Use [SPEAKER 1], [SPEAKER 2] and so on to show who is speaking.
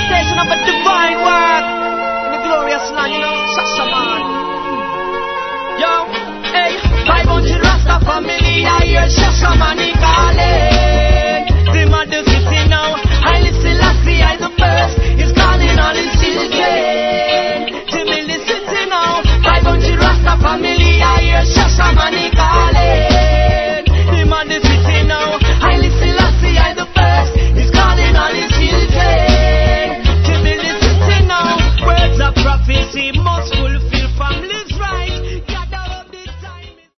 [SPEAKER 1] manifestation of a divine work in the glorious land, you know, Sassaman. Yo, hey, 500 Rasta family, I hear Shashamani.